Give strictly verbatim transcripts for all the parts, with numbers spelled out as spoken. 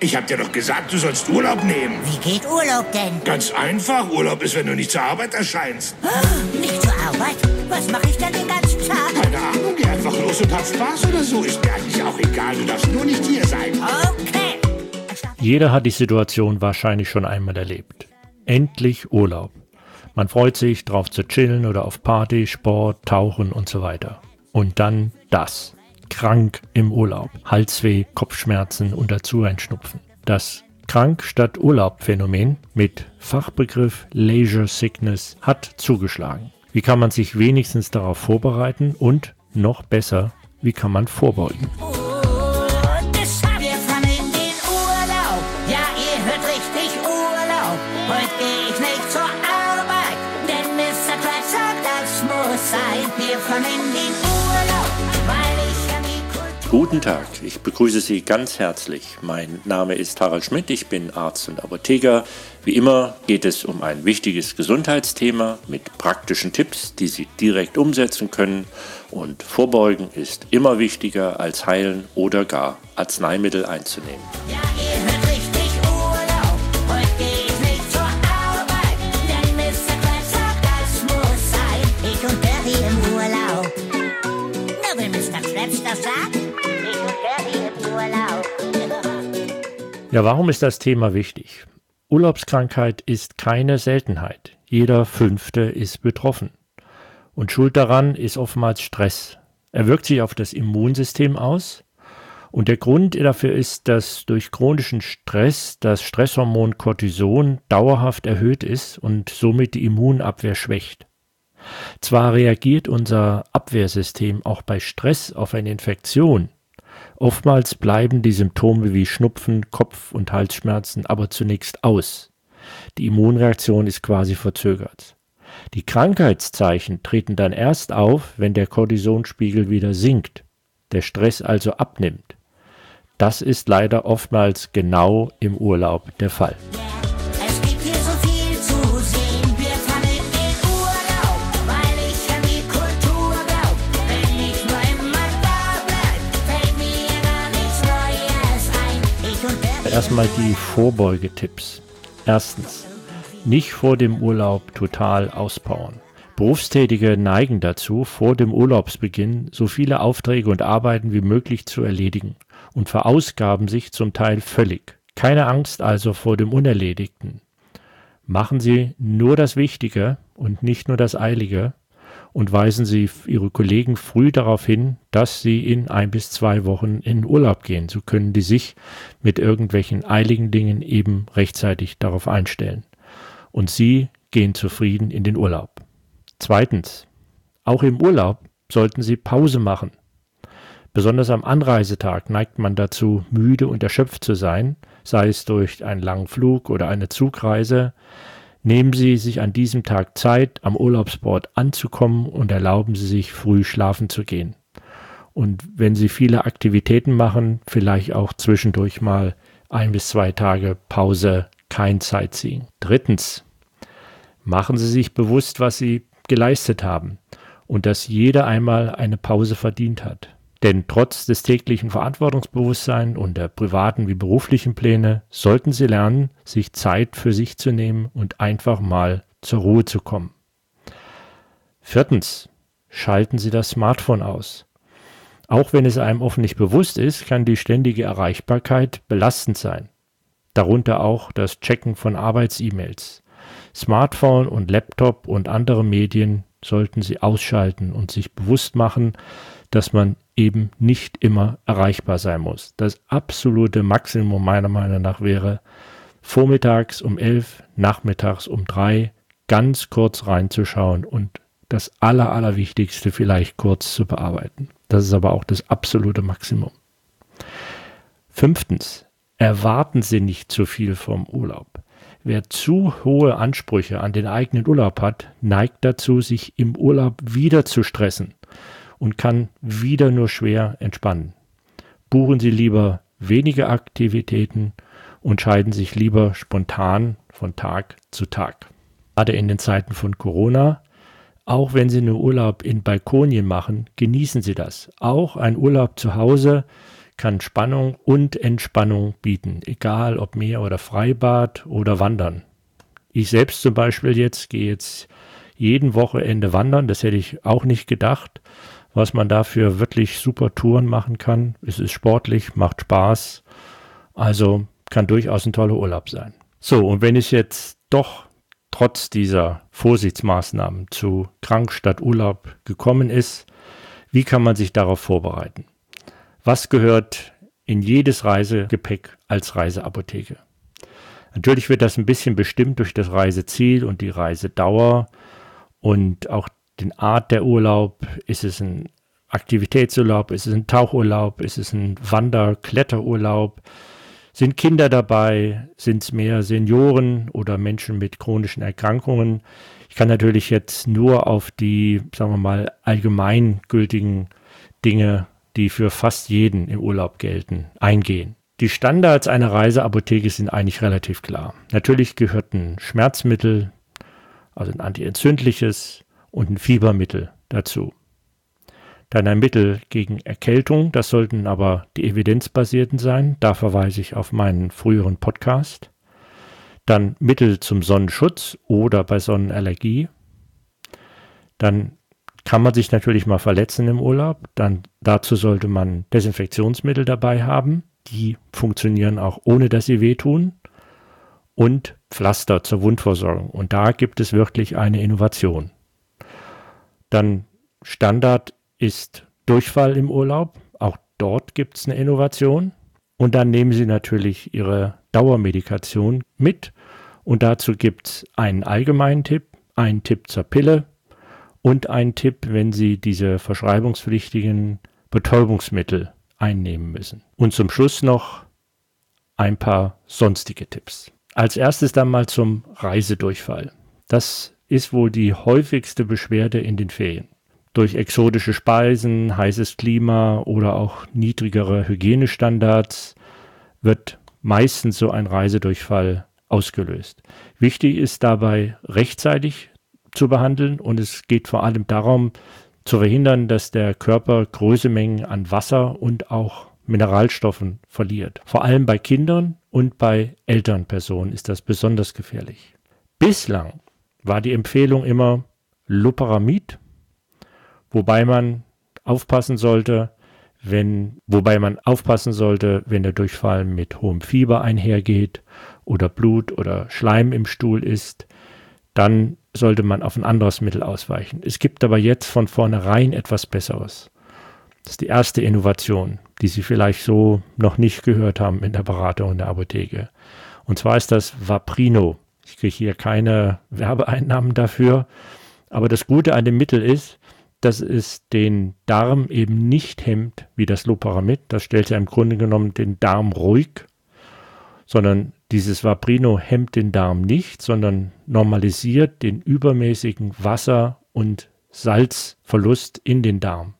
Ich hab dir doch gesagt, du sollst Urlaub nehmen. Wie geht Urlaub denn? Ganz einfach. Urlaub ist, wenn du nicht zur Arbeit erscheinst. Nicht zur Arbeit? Was mache ich denn den ganzen Tag? Keine Ahnung, geh einfach los und hab Spaß oder so. Ist mir eigentlich auch egal, du darfst nur nicht hier sein. Okay. Jeder hat die Situation wahrscheinlich schon einmal erlebt. Endlich Urlaub. Man freut sich, drauf zu chillen oder auf Party, Sport, Tauchen und so weiter. Und dann das. Krank im Urlaub. Halsweh, Kopfschmerzen und dazu ein Schnupfen. Das Krank statt Urlaub-Phänomen mit Fachbegriff Leisure Sickness hat zugeschlagen. Wie kann man sich wenigstens darauf vorbereiten und, noch besser, wie kann man vorbeugen? Guten Tag, ich begrüße Sie ganz herzlich. Mein Name ist Harald Schmidt, ich bin Arzt und Apotheker. Wie immer geht es um ein wichtiges Gesundheitsthema mit praktischen Tipps, die Sie direkt umsetzen können. Und Vorbeugen ist immer wichtiger als heilen oder gar Arzneimittel einzunehmen. Ja, ihr hört richtig, Urlaub. Heute geh ich nicht zur Arbeit, denn Mister Krabs sagt, das muss sein. Ich und Bertie im Urlaub. Na, will Mister Krabs das sagen? Ich und Bertie im Urlaub. Ja, warum ist das Thema wichtig? Urlaubskrankheit ist keine Seltenheit. Jeder Fünfte ist betroffen. Und schuld daran ist oftmals Stress. Er wirkt sich auf das Immunsystem aus. Und der Grund dafür ist, dass durch chronischen Stress das Stresshormon Cortison dauerhaft erhöht ist und somit die Immunabwehr schwächt. Zwar reagiert unser Abwehrsystem auch bei Stress auf eine Infektion. Oftmals bleiben die Symptome wie Schnupfen, Kopf- und Halsschmerzen aber zunächst aus. Die Immunreaktion ist quasi verzögert. Die Krankheitszeichen treten dann erst auf, wenn der Cortisonspiegel wieder sinkt, der Stress also abnimmt. Das ist leider oftmals genau im Urlaub der Fall. Es gibt hier so viel zu sehen. Wir fahren in den Urlaub, weil ich an die Kultur glaub. Wenn ich nur immer da bleib, fällt mir gar nichts Neues ein. Ich und Bertie. Erstmal die Vorbeugetipps. Erstens, nicht vor dem Urlaub total auspowern. Berufstätige neigen dazu, vor dem Urlaubsbeginn so viele Aufträge und Arbeiten wie möglich zu erledigen und verausgaben sich zum Teil völlig. Keine Angst also vor dem Unerledigten. Machen Sie nur das Wichtige und nicht nur das Eilige und weisen Sie Ihre Kollegen früh darauf hin, dass Sie in ein bis zwei Wochen in Urlaub gehen. So können die sich mit irgendwelchen eiligen Dingen eben rechtzeitig darauf einstellen. Und Sie gehen zufrieden in den Urlaub. Zweitens, auch im Urlaub sollten Sie Pause machen. Besonders am Anreisetag neigt man dazu, müde und erschöpft zu sein, sei es durch einen langen Flug oder eine Zugreise. Nehmen Sie sich an diesem Tag Zeit, am Urlaubsort anzukommen und erlauben Sie sich, früh schlafen zu gehen. Und wenn Sie viele Aktivitäten machen, vielleicht auch zwischendurch mal ein bis zwei Tage Pause, kein Sightseeing. Drittens, machen Sie sich bewusst, was Sie geleistet haben und dass jeder einmal eine Pause verdient hat. Denn trotz des täglichen Verantwortungsbewusstseins und der privaten wie beruflichen Pläne sollten Sie lernen, sich Zeit für sich zu nehmen und einfach mal zur Ruhe zu kommen. Viertens, schalten Sie das Smartphone aus. Auch wenn es einem oft nicht bewusst ist, kann die ständige Erreichbarkeit belastend sein. Darunter auch das Checken von Arbeits-E-Mails. Smartphone und Laptop und andere Medien sollten Sie ausschalten und sich bewusst machen, dass man eben nicht immer erreichbar sein muss. Das absolute Maximum meiner Meinung nach wäre, vormittags um elf, nachmittags um drei ganz kurz reinzuschauen und das Aller, Allerwichtigste vielleicht kurz zu bearbeiten. Das ist aber auch das absolute Maximum. Fünftens, erwarten Sie nicht zu viel vom Urlaub. Wer zu hohe Ansprüche an den eigenen Urlaub hat, neigt dazu, sich im Urlaub wieder zu stressen und kann wieder nur schwer entspannen. Buchen Sie lieber wenige Aktivitäten und scheiden sich lieber spontan von Tag zu Tag. Gerade in den Zeiten von Corona, auch wenn Sie einen Urlaub in Balkonien machen, genießen Sie das. Auch ein Urlaub zu Hause kann Spannung und Entspannung bieten, egal ob Meer oder Freibad oder Wandern. Ich selbst zum Beispiel jetzt gehe jetzt jeden Wochenende wandern, das hätte ich auch nicht gedacht, was man dafür wirklich super Touren machen kann. Es ist sportlich, macht Spaß, also kann durchaus ein toller Urlaub sein. So, und wenn es jetzt doch trotz dieser Vorsichtsmaßnahmen zu krank statt Urlaub gekommen ist, wie kann man sich darauf vorbereiten? Was gehört in jedes Reisegepäck als Reiseapotheke? Natürlich wird das ein bisschen bestimmt durch das Reiseziel und die Reisedauer und auch den Art der Urlaub. Ist es ein Aktivitätsurlaub? Ist es ein Tauchurlaub? Ist es ein Wander-Kletterurlaub? Sind Kinder dabei? Sind es mehr Senioren oder Menschen mit chronischen Erkrankungen? Ich kann natürlich jetzt nur auf die, sagen wir mal, allgemeingültigen Dinge, die für fast jeden im Urlaub gelten, eingehen. Die Standards einer Reiseapotheke sind eigentlich relativ klar. Natürlich gehört ein Schmerzmittel, also ein antientzündliches und ein Fiebermittel dazu. Dann ein Mittel gegen Erkältung, das sollten aber die evidenzbasierten sein, da verweise ich auf meinen früheren Podcast. Dann Mittel zum Sonnenschutz oder bei Sonnenallergie. Dann kann man sich natürlich mal verletzen im Urlaub, dann dazu sollte man Desinfektionsmittel dabei haben. Die funktionieren auch ohne, dass sie wehtun. Und Pflaster zur Wundversorgung. Und da gibt es wirklich eine Innovation. Dann Standard ist Durchfall im Urlaub. Auch dort gibt es eine Innovation. Und dann nehmen Sie natürlich Ihre Dauermedikation mit. Und dazu gibt es einen allgemeinen Tipp, einen Tipp zur Pille und einen Tipp, wenn Sie diese verschreibungspflichtigen Betäubungsmittel einnehmen müssen. Und zum Schluss noch ein paar sonstige Tipps. Als erstes dann mal zum Reisedurchfall. Das ist wohl die häufigste Beschwerde in den Ferien. Durch exotische Speisen, heißes Klima oder auch niedrigere Hygienestandards wird meistens so ein Reisedurchfall ausgelöst. Wichtig ist dabei, rechtzeitig zu behandeln und es geht vor allem darum, zu verhindern, dass der Körper große Mengen an Wasser und auch Mineralstoffen verliert. Vor allem bei Kindern und bei älteren Personen ist das besonders gefährlich. Bislang war die Empfehlung immer Loperamid, wobei man aufpassen sollte, wenn, wobei man aufpassen sollte, wenn der Durchfall mit hohem Fieber einhergeht oder Blut oder Schleim im Stuhl ist, dann sollte man auf ein anderes Mittel ausweichen. Es gibt aber jetzt von vornherein etwas Besseres. Das ist die erste Innovation, die Sie vielleicht so noch nicht gehört haben in der Beratung in der Apotheke. Und zwar ist das Vaprino. Ich kriege hier keine Werbeeinnahmen dafür, aber das Gute an dem Mittel ist, dass es den Darm eben nicht hemmt wie das Loperamid. Das stellt ja im Grunde genommen den Darm ruhig, sondern dieses Vaprino hemmt den Darm nicht, sondern normalisiert den übermäßigen Wasser- und Salzverlust in den Darm.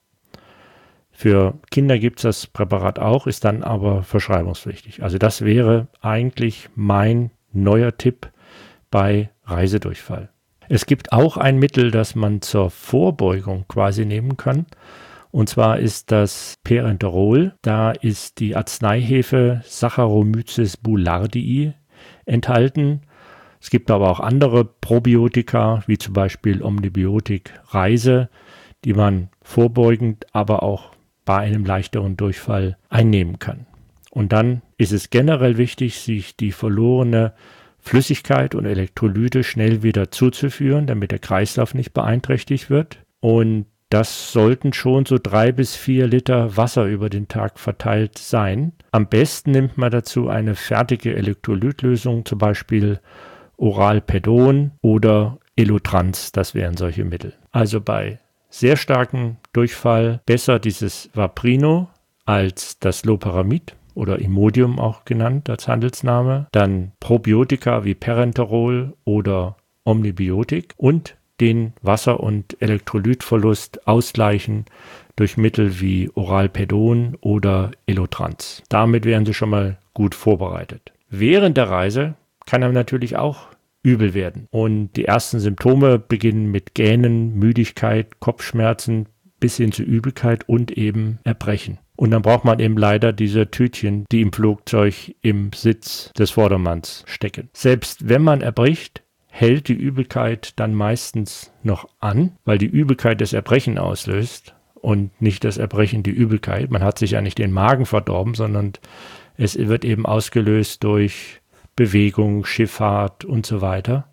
Für Kinder gibt es das Präparat auch, ist dann aber verschreibungspflichtig. Also das wäre eigentlich mein neuer Tipp bei Reisedurchfall. Es gibt auch ein Mittel, das man zur Vorbeugung quasi nehmen kann. Und zwar ist das Perenterol. Da ist die Arzneihefe Saccharomyces boulardii enthalten. Es gibt aber auch andere Probiotika, wie zum Beispiel Omnibiotik Reise, die man vorbeugend, aber auch bei einem leichteren Durchfall einnehmen kann. Und dann ist es generell wichtig, sich die verlorene Flüssigkeit und Elektrolyte schnell wieder zuzuführen, damit der Kreislauf nicht beeinträchtigt wird. Und das sollten schon so drei bis vier Liter Wasser über den Tag verteilt sein. Am besten nimmt man dazu eine fertige Elektrolytlösung, zum Beispiel Oralpedon oder Elotrans, das wären solche Mittel. Also bei sehr starkem Durchfall besser dieses Vaprino als das Loperamid oder Imodium auch genannt als Handelsname. Dann Probiotika wie Perenterol oder Omnibiotik und den Wasser- und Elektrolytverlust ausgleichen durch Mittel wie Oralpedon oder Elotrans. Damit wären Sie schon mal gut vorbereitet. Während der Reise kann einem natürlich auch übel werden. Und die ersten Symptome beginnen mit Gähnen, Müdigkeit, Kopfschmerzen bis hin zu Übelkeit und eben Erbrechen. Und dann braucht man eben leider diese Tütchen, die im Flugzeug im Sitz des Vordermanns stecken. Selbst wenn man erbricht, hält die Übelkeit dann meistens noch an, weil die Übelkeit das Erbrechen auslöst und nicht das Erbrechen die Übelkeit. Man hat sich ja nicht den Magen verdorben, sondern es wird eben ausgelöst durch Bewegung, Schifffahrt und so weiter.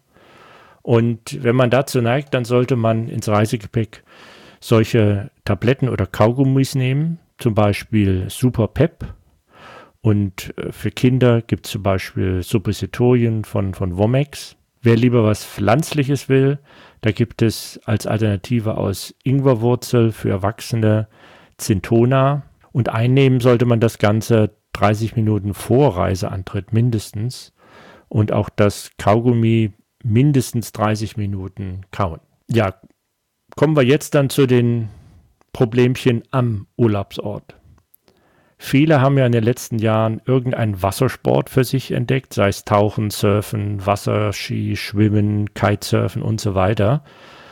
Und wenn man dazu neigt, dann sollte man ins Reisegepäck solche Tabletten oder Kaugummis nehmen, zum Beispiel Super Pep. Und für Kinder gibt es zum Beispiel Suppositorien von, von Womex. Wer lieber was Pflanzliches will, da gibt es als Alternative aus Ingwerwurzel für Erwachsene Zintona. Und einnehmen sollte man das Ganze dreißig Minuten vor Reiseantritt mindestens. Und auch das Kaugummi mindestens dreißig Minuten kauen. Ja, kommen wir jetzt dann zu den Problemchen am Urlaubsort. Viele haben ja in den letzten Jahren irgendeinen Wassersport für sich entdeckt, sei es Tauchen, Surfen, Wasserski, Schwimmen, Kitesurfen und so weiter.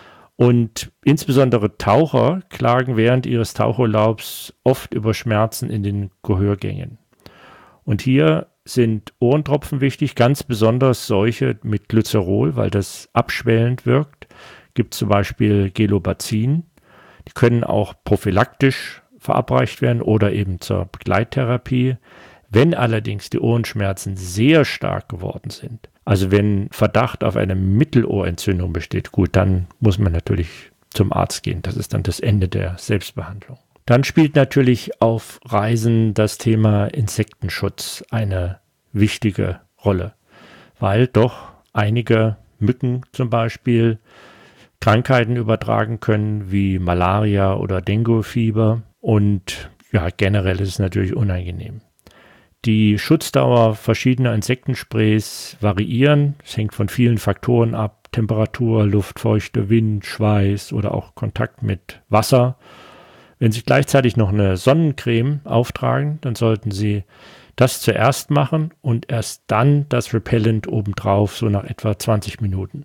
Und insbesondere Taucher klagen während ihres Tauchurlaubs oft über Schmerzen in den Gehörgängen. Und hier sind Ohrentropfen wichtig, ganz besonders solche mit Glycerol, weil das abschwellend wirkt. Gibt zum Beispiel Gelobacin. Die können auch prophylaktisch verabreicht werden oder eben zur Begleittherapie. Wenn allerdings die Ohrenschmerzen sehr stark geworden sind, also wenn Verdacht auf eine Mittelohrentzündung besteht, gut, dann muss man natürlich zum Arzt gehen. Das ist dann das Ende der Selbstbehandlung. Dann spielt natürlich auf Reisen das Thema Insektenschutz eine wichtige Rolle, weil doch einige Mücken zum Beispiel Krankheiten übertragen können, wie Malaria oder Dengue-Fieber. Und ja, generell ist es natürlich unangenehm. Die Schutzdauer verschiedener Insektensprays variieren. Es hängt von vielen Faktoren ab. Temperatur, Luftfeuchte, Wind, Schweiß oder auch Kontakt mit Wasser. Wenn Sie gleichzeitig noch eine Sonnencreme auftragen, dann sollten Sie das zuerst machen und erst dann das Repellent obendrauf, so nach etwa zwanzig Minuten.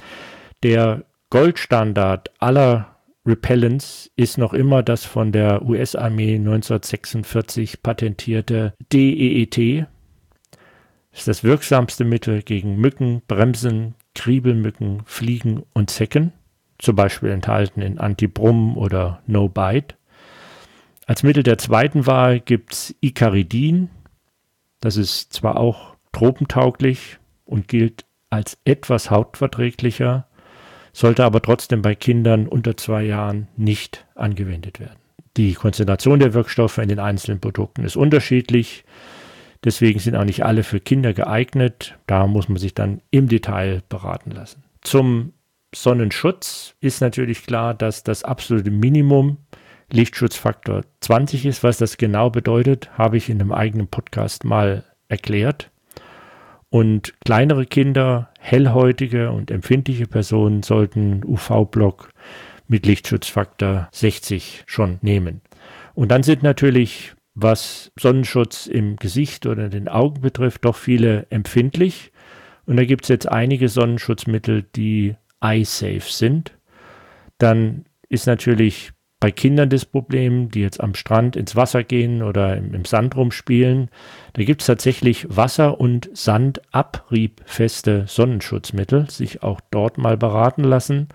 Der Goldstandard aller Repellents ist noch immer das von der U S-Armee neunzehnhundertsechsundvierzig patentierte D E E T. Das ist das wirksamste Mittel gegen Mücken, Bremsen, Kriebelmücken, Fliegen und Zecken, zum Beispiel enthalten in Antibrum oder No Bite. Als Mittel der zweiten Wahl gibt es Icaridin. Das ist zwar auch tropentauglich und gilt als etwas hautverträglicher, sollte aber trotzdem bei Kindern unter zwei Jahren nicht angewendet werden. Die Konzentration der Wirkstoffe in den einzelnen Produkten ist unterschiedlich, deswegen sind auch nicht alle für Kinder geeignet. Da muss man sich dann im Detail beraten lassen. Zum Sonnenschutz ist natürlich klar, dass das absolute Minimum Lichtschutzfaktor zwanzig ist. Was das genau bedeutet, habe ich in einem eigenen Podcast mal erklärt. Und kleinere Kinder, hellhäutige und empfindliche Personen sollten U V-Block mit Lichtschutzfaktor sechzig schon nehmen. Und dann sind natürlich, was Sonnenschutz im Gesicht oder den Augen betrifft, doch viele empfindlich. Und da gibt es jetzt einige Sonnenschutzmittel, die eye-safe sind. Dann ist natürlich bei Kindern das Problem, die jetzt am Strand ins Wasser gehen oder im, im Sand rumspielen, da gibt es tatsächlich wasser- und sandabriebfeste Sonnenschutzmittel, sich auch dort mal beraten lassen.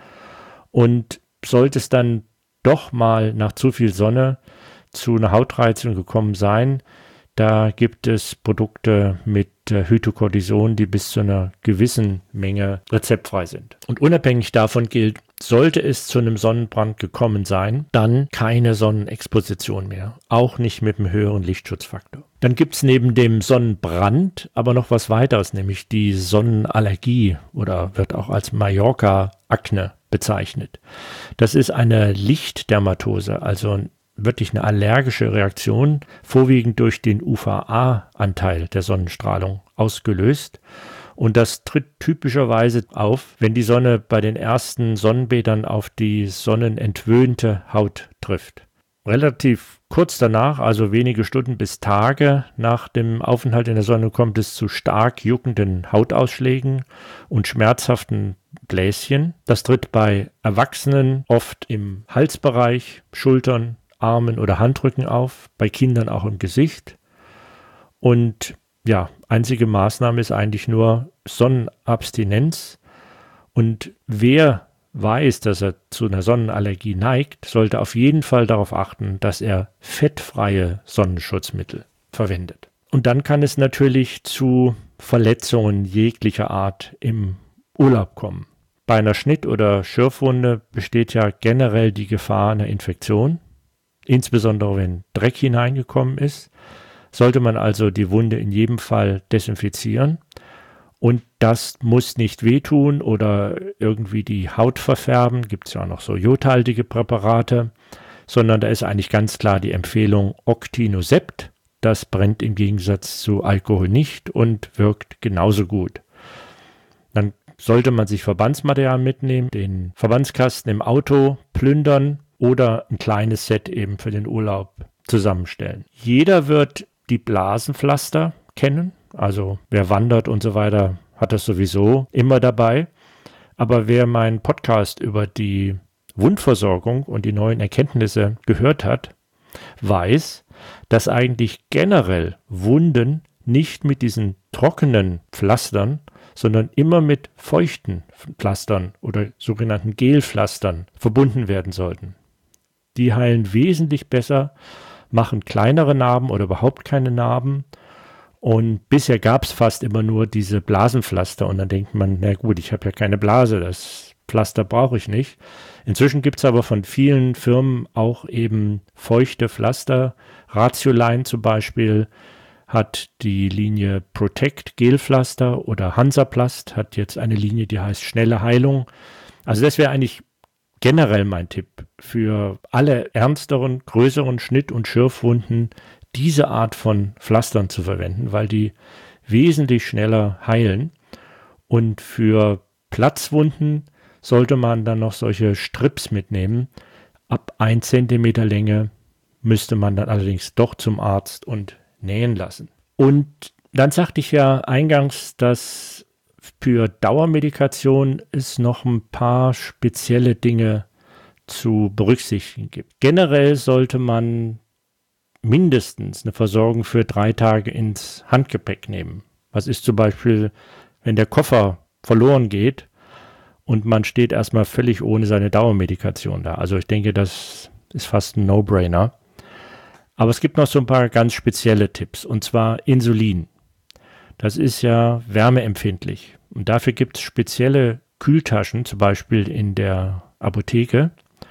Und sollte es dann doch mal nach zu viel Sonne zu einer Hautreizung gekommen sein, da gibt es Produkte mit äh, Hydrocortison, die bis zu einer gewissen Menge rezeptfrei sind. Und unabhängig davon gilt, sollte es zu einem Sonnenbrand gekommen sein, dann keine Sonnenexposition mehr, auch nicht mit einem höheren Lichtschutzfaktor. Dann gibt es neben dem Sonnenbrand aber noch was weiteres, nämlich die Sonnenallergie oder wird auch als Mallorca-Akne bezeichnet. Das ist eine Lichtdermatose, also wirklich eine allergische Reaktion, vorwiegend durch den U V A-Anteil der Sonnenstrahlung ausgelöst. Und das tritt typischerweise auf, wenn die Sonne bei den ersten Sonnenbädern auf die sonnenentwöhnte Haut trifft. relativ kurz danach, also wenige Stunden bis Tage nach dem Aufenthalt in der Sonne, kommt es zu stark juckenden Hautausschlägen und schmerzhaften Bläschen. Das tritt bei Erwachsenen oft im Halsbereich, Schultern, Armen oder Handrücken auf, bei Kindern auch im Gesicht. Und ja, einzige Maßnahme ist eigentlich nur Sonnenabstinenz. Und wer weiß, dass er zu einer Sonnenallergie neigt, sollte auf jeden Fall darauf achten, dass er fettfreie Sonnenschutzmittel verwendet. Und dann kann es natürlich zu Verletzungen jeglicher Art im Urlaub kommen. Bei einer Schnitt- oder Schürfwunde besteht ja generell die Gefahr einer Infektion, insbesondere wenn Dreck hineingekommen ist. Sollte man also die Wunde in jedem Fall desinfizieren. Und das muss nicht wehtun oder irgendwie die Haut verfärben. Gibt es ja auch noch so jodhaltige Präparate, sondern da ist eigentlich ganz klar die Empfehlung Octinosept. Das brennt im Gegensatz zu Alkohol nicht und wirkt genauso gut. Dann sollte man sich Verbandsmaterial mitnehmen, den Verbandskasten im Auto plündern oder ein kleines Set eben für den Urlaub zusammenstellen. Jeder wird die Blasenpflaster kennen. Also wer wandert und so weiter, hat das sowieso immer dabei. Aber wer meinen Podcast über die Wundversorgung und die neuen Erkenntnisse gehört hat, weiß, dass eigentlich generell Wunden nicht mit diesen trockenen Pflastern, sondern immer mit feuchten Pflastern oder sogenannten Gelpflastern verbunden werden sollten. Die heilen wesentlich besser, machen kleinere Narben oder überhaupt keine Narben. Und bisher gab es fast immer nur diese Blasenpflaster und dann denkt man, na gut, ich habe ja keine Blase, das Pflaster brauche ich nicht. Inzwischen gibt es aber von vielen Firmen auch eben feuchte Pflaster. Ratioline zum Beispiel hat die Linie Protect Gelpflaster oder Hansaplast hat jetzt eine Linie, die heißt Schnelle Heilung. Also das wäre eigentlich generell mein Tipp für alle ernsteren, größeren Schnitt- und Schürfwunden, diese Art von Pflastern zu verwenden, weil die wesentlich schneller heilen. Und für Platzwunden sollte man dann noch solche Strips mitnehmen. Ab ein Zentimeter Länge müsste man dann allerdings doch zum Arzt und nähen lassen. Und dann sagte ich ja eingangs, dass für Dauermedikation es noch ein paar spezielle Dinge zu berücksichtigen gibt. Generell sollte man mindestens eine Versorgung für drei Tage ins Handgepäck nehmen. Was ist zum Beispiel, wenn der Koffer verloren geht und man steht erstmal völlig ohne seine Dauermedikation da. Also ich denke, das ist fast ein No-Brainer. Aber es gibt noch so ein paar ganz spezielle Tipps, und zwar Insulin. Das ist ja wärmeempfindlich und dafür gibt es spezielle Kühltaschen, zum Beispiel in der Apotheke,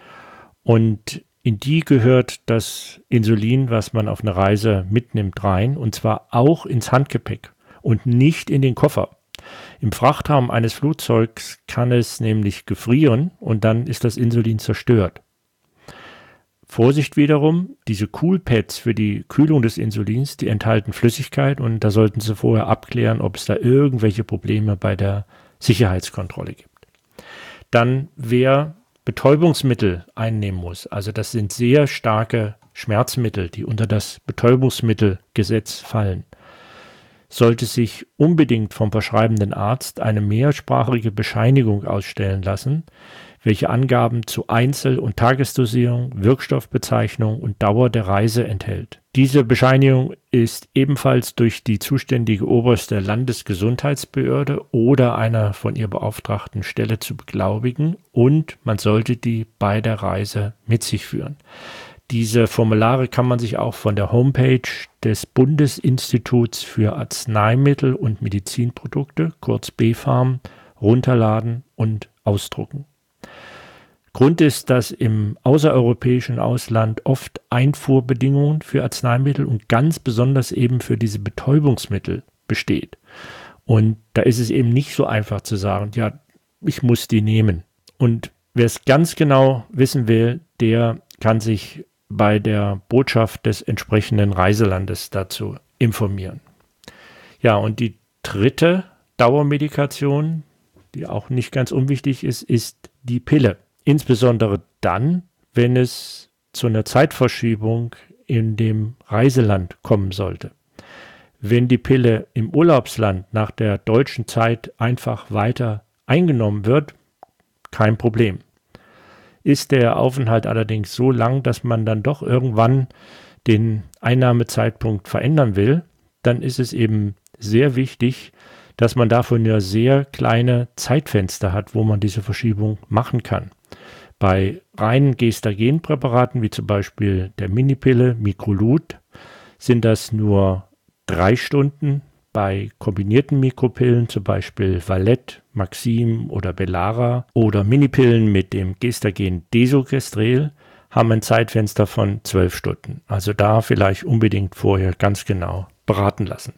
und in die gehört das Insulin, was man auf eine Reise mitnimmt, rein, und zwar auch ins Handgepäck und nicht in den Koffer. Im Frachtraum eines Flugzeugs kann es nämlich gefrieren und dann ist das Insulin zerstört. Vorsicht wiederum, diese Coolpads für die Kühlung des Insulins, die enthalten Flüssigkeit und da sollten Sie vorher abklären, ob es da irgendwelche Probleme bei der Sicherheitskontrolle gibt. Dann, wer Betäubungsmittel einnehmen muss, also das sind sehr starke Schmerzmittel, die unter das Betäubungsmittelgesetz fallen, sollte sich unbedingt vom verschreibenden Arzt eine mehrsprachige Bescheinigung ausstellen lassen, welche Angaben zu Einzel- und Tagesdosierung, Wirkstoffbezeichnung und Dauer der Reise enthält. Diese Bescheinigung ist ebenfalls durch die zuständige oberste Landesgesundheitsbehörde oder einer von ihr beauftragten Stelle zu beglaubigen und man sollte die bei der Reise mit sich führen. Diese Formulare kann man sich auch von der Homepage des Bundesinstituts für Arzneimittel und Medizinprodukte, kurz B Pharm, runterladen und ausdrucken. Grund ist, dass im außereuropäischen Ausland oft Einfuhrbedingungen für Arzneimittel und ganz besonders eben für diese Betäubungsmittel besteht. Und da ist es eben nicht so einfach zu sagen, ja, ich muss die nehmen. Und wer es ganz genau wissen will, der kann sich bei der Botschaft des entsprechenden Reiselandes dazu informieren. Ja, und die dritte Dauermedikation, die auch nicht ganz unwichtig ist, ist die Pille. Insbesondere dann, wenn es zu einer Zeitverschiebung in dem Reiseland kommen sollte. Wenn die Pille im Urlaubsland nach der deutschen Zeit einfach weiter eingenommen wird, kein Problem. Ist der Aufenthalt allerdings so lang, dass man dann doch irgendwann den Einnahmezeitpunkt verändern will, dann ist es eben sehr wichtig, dass man dafür nur sehr kleine Zeitfenster hat, wo man diese Verschiebung machen kann. Bei reinen Gestagenpräparaten, wie zum Beispiel der Minipille Microlut, sind das nur drei Stunden. Bei kombinierten Mikropillen, zum Beispiel Valette, Maxim oder Bellara oder Minipillen mit dem Gestagen Desogestrel, haben ein Zeitfenster von zwölf Stunden. Also da vielleicht unbedingt vorher ganz genau beraten lassen.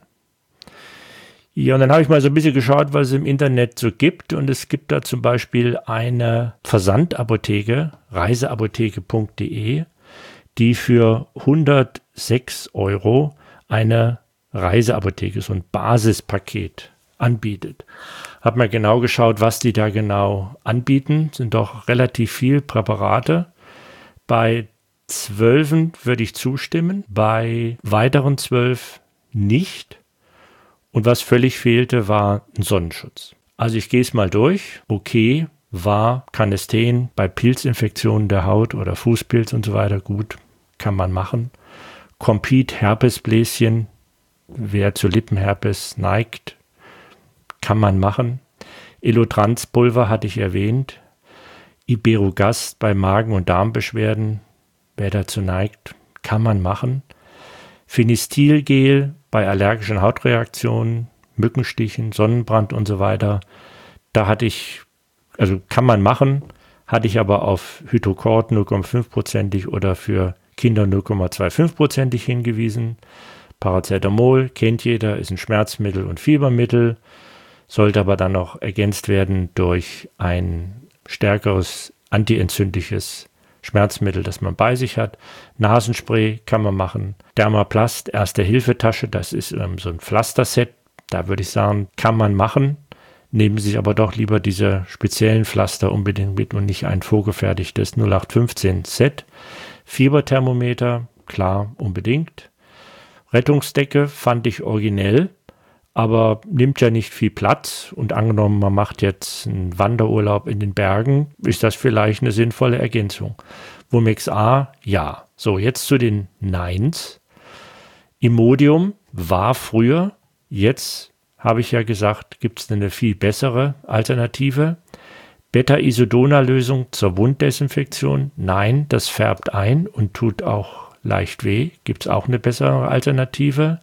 Ja, und dann habe ich mal so ein bisschen geschaut, was es im Internet so gibt. Und es gibt da zum Beispiel eine Versandapotheke, reiseapotheke punkt de, die für hundertsechs Euro eine Reiseapotheke, so ein Basispaket anbietet. Hab mal genau geschaut, was die da genau anbieten. Sind doch relativ viel Präparate. Bei zwölfen würde ich zustimmen, bei weiteren zwölf nicht. Und was völlig fehlte, war ein Sonnenschutz. Also ich gehe es mal durch. Okay, war Canesten bei Pilzinfektionen der Haut oder Fußpilz und so weiter gut, kann man machen. Compeed Herpesbläschen, wer zu Lippenherpes neigt, kann man machen. Elotrans-Pulver hatte ich erwähnt. Iberogast bei Magen- und Darmbeschwerden, wer dazu neigt, kann man machen. Phenistilgel bei allergischen Hautreaktionen, Mückenstichen, Sonnenbrand und so weiter. Da hatte ich, also kann man machen, hatte ich aber auf Hydrocort null Komma fünf prozentig oder für Kinder null Komma fünfundzwanzig prozentig hingewiesen. Paracetamol, kennt jeder, ist ein Schmerzmittel und Fiebermittel, sollte aber dann noch ergänzt werden durch ein stärkeres antientzündliches Schmerzmittel, das man bei sich hat. Nasenspray kann man machen. Dermaplast, Erste-Hilfe-Tasche, das ist ähm, so ein Pflasterset. Da würde ich sagen, kann man machen. Nehmen Sie sich aber doch lieber diese speziellen Pflaster unbedingt mit und nicht ein vorgefertigtes null acht fünfzehn Set. Fieberthermometer, klar, unbedingt. Rettungsdecke fand ich originell, aber nimmt ja nicht viel Platz. Und angenommen, man macht jetzt einen Wanderurlaub in den Bergen, ist das vielleicht eine sinnvolle Ergänzung. Womex A, ja. So, jetzt zu den Neins. Imodium war früher, jetzt habe ich ja gesagt, gibt es eine viel bessere Alternative. Beta-Isodona-Lösung zur Wunddesinfektion, nein, das färbt ein und tut auch leicht weh. Gibt es auch eine bessere Alternative.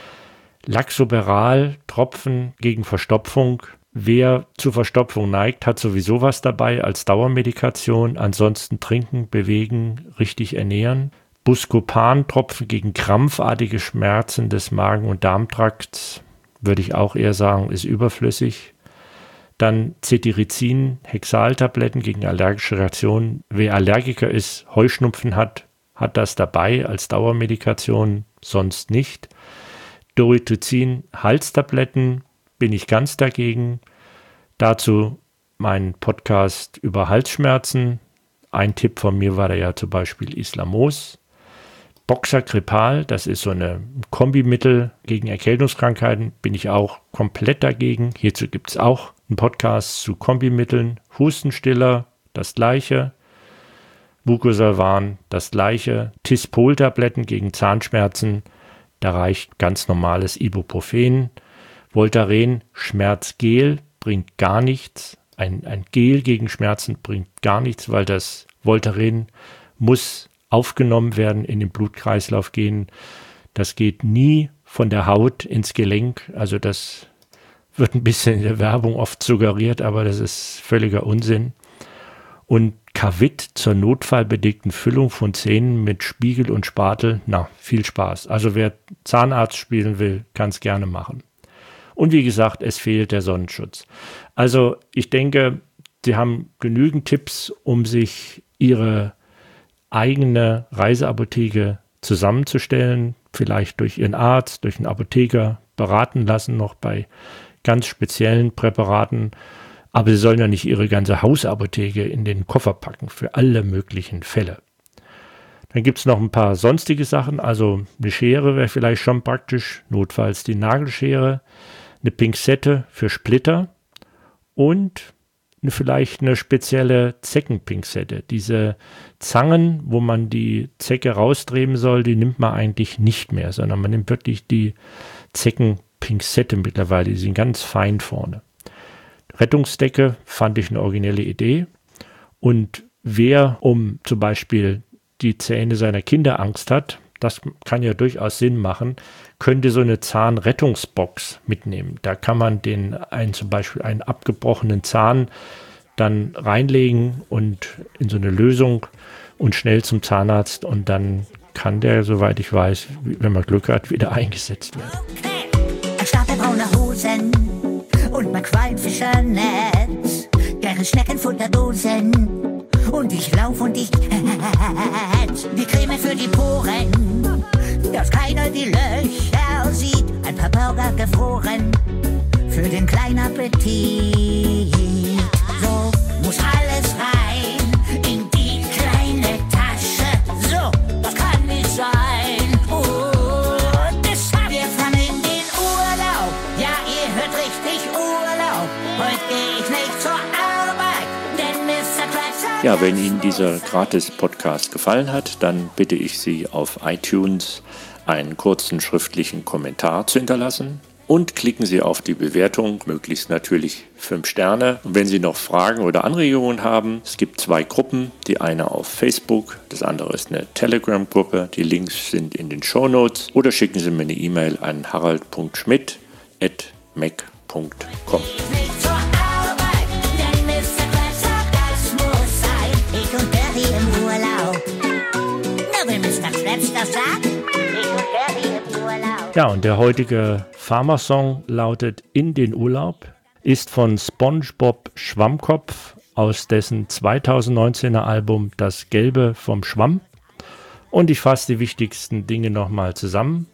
Laxoberal, Tropfen gegen Verstopfung. Wer zu Verstopfung neigt, hat sowieso was dabei als Dauermedikation. Ansonsten trinken, bewegen, richtig ernähren. Buscopan, Tropfen gegen krampfartige Schmerzen des Magen- und Darmtrakts, würde ich auch eher sagen, ist überflüssig. Dann Cetirizin, Hexaltabletten gegen allergische Reaktionen. Wer Allergiker ist, Heuschnupfen hat, hat das dabei als Dauermedikation, sonst nicht. Dorithricin, Halstabletten, bin ich ganz dagegen. Dazu mein Podcast über Halsschmerzen. Ein Tipp von mir war da ja zum Beispiel Islamos. Boxacripal, das ist so eine Kombimittel gegen Erkältungskrankheiten, bin ich auch komplett dagegen. Hierzu gibt es auch einen Podcast zu Kombimitteln. Hustenstiller, das gleiche. Mucosolvan, das gleiche. Tispol-Tabletten gegen Zahnschmerzen, da reicht ganz normales Ibuprofen. Voltaren, Schmerzgel, bringt gar nichts. Ein, ein Gel gegen Schmerzen bringt gar nichts, weil das Voltaren muss aufgenommen werden, in den Blutkreislauf gehen. Das geht nie von der Haut ins Gelenk. Also das wird ein bisschen in der Werbung oft suggeriert, aber das ist völliger Unsinn. Und Cavit zur notfallbedingten Füllung von Zähnen mit Spiegel und Spatel, na, viel Spaß. Also wer Zahnarzt spielen will, kann es gerne machen. Und wie gesagt, es fehlt der Sonnenschutz. Also ich denke, Sie haben genügend Tipps, um sich Ihre eigene Reiseapotheke zusammenzustellen, vielleicht durch Ihren Arzt, durch einen Apotheker beraten lassen, noch bei ganz speziellen Präparaten. Aber Sie sollen ja nicht Ihre ganze Hausapotheke in den Koffer packen für alle möglichen Fälle. Dann gibt es noch ein paar sonstige Sachen, also eine Schere wäre vielleicht schon praktisch, notfalls die Nagelschere, eine Pinzette für Splitter und eine, vielleicht eine spezielle Zeckenpinzette. Diese Zangen, wo man die Zecke rausdrehen soll, die nimmt man eigentlich nicht mehr, sondern man nimmt wirklich die Zeckenpinzette mittlerweile, die sind ganz fein vorne. Rettungsdecke fand ich eine originelle Idee und wer um zum Beispiel die Zähne seiner Kinder Angst hat, das kann ja durchaus Sinn machen, könnte so eine Zahnrettungsbox mitnehmen. Da kann man den einen, zum Beispiel einen abgebrochenen Zahn dann reinlegen und in so eine Lösung und schnell zum Zahnarzt und dann kann der, soweit ich weiß, wenn man Glück hat, wieder eingesetzt werden. Okay. Ein Stapel brauner Hosen und mein Qualmfischernetz, deren Schneckenfutterdosen. Und ich lauf und ich hetz. Die Creme für die Poren, dass keiner die Löcher sieht. Ein paar Burger gefroren für den kleinen Appetit. So muss alles rein in die kleine Tasche. So, das kann nicht sein. Oh, deshalb wir fahren in den Urlaub. Ja, ihr hört richtig, Urlaub. Heute geh ich nicht zur Arbeit, denn Mister Krabs hat... Ja, wenn Ihnen dieser Gratis-Podcast gefallen hat, dann bitte ich Sie auf iTunes einen kurzen schriftlichen Kommentar zu hinterlassen und klicken Sie auf die Bewertung, möglichst natürlich fünf Sterne. Und wenn Sie noch Fragen oder Anregungen haben, es gibt zwei Gruppen, die eine auf Facebook, das andere ist eine Telegram-Gruppe, die Links sind in den Shownotes oder schicken Sie mir eine E-Mail an harald punkt schmidt at mac punkt com. Nicht zur Arbeit, denn Mister Krabs sagt, das muss sein. Ich und Bertie im Urlaub. Na, wenn Mister Krabs das sagt, ich und Bertie im Urlaub. Ja, und der heutige Farmer-Song lautet In den Urlaub, ist von SpongeBob Schwammkopf aus dessen zweitausendneunzehner Album Das Gelbe vom Schwamm. Und ich fasse die wichtigsten Dinge nochmal zusammen.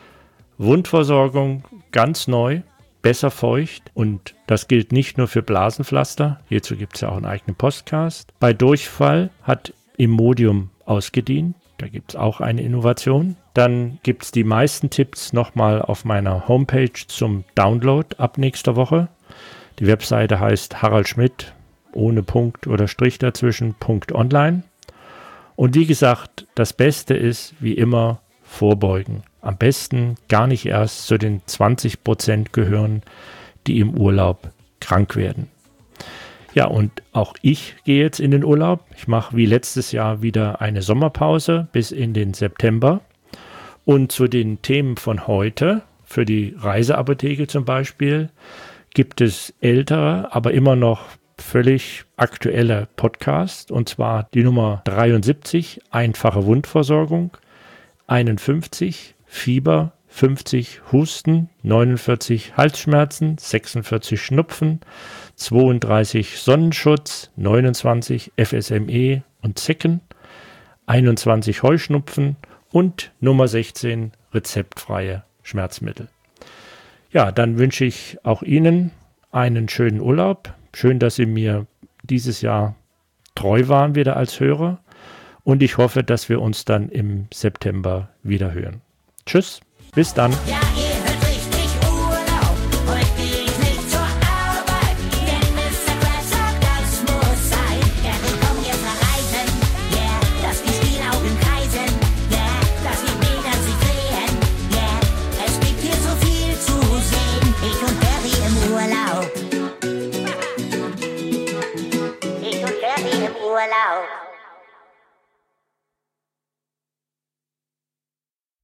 Wundversorgung ganz neu, besser feucht und das gilt nicht nur für Blasenpflaster, hierzu gibt es ja auch einen eigenen Podcast. Bei Durchfall hat Imodium ausgedient, da gibt es auch eine Innovation. Dann gibt es die meisten Tipps nochmal auf meiner Homepage zum Download ab nächster Woche. Die Webseite heißt Harald Schmidt, ohne Punkt oder Strich dazwischen, Punkt online. Und wie gesagt, das Beste ist, wie immer, vorbeugen. Am besten gar nicht erst zu den zwanzig Prozent gehören, die im Urlaub krank werden. Ja, und auch ich gehe jetzt in den Urlaub. Ich mache wie letztes Jahr wieder eine Sommerpause bis in den September. Und zu den Themen von heute, für die Reiseapotheke zum Beispiel, gibt es ältere, aber immer noch völlig aktuelle Podcasts. Und zwar die Nummer dreiundsiebzig, einfache Wundversorgung, einundfünfzig, Fieber, fünfzig, Husten, neunundvierzig, Halsschmerzen, sechsundvierzig, Schnupfen, zweiunddreißig, Sonnenschutz, neunundzwanzig, F S M E und Zecken, einundzwanzig, Heuschnupfen und Nummer sechzehn, rezeptfreie Schmerzmittel. Ja, dann wünsche ich auch Ihnen einen schönen Urlaub. Schön, dass Sie mir dieses Jahr treu waren wieder als Hörer. Und ich hoffe, dass wir uns dann im September wieder hören. Tschüss, bis dann. Ja,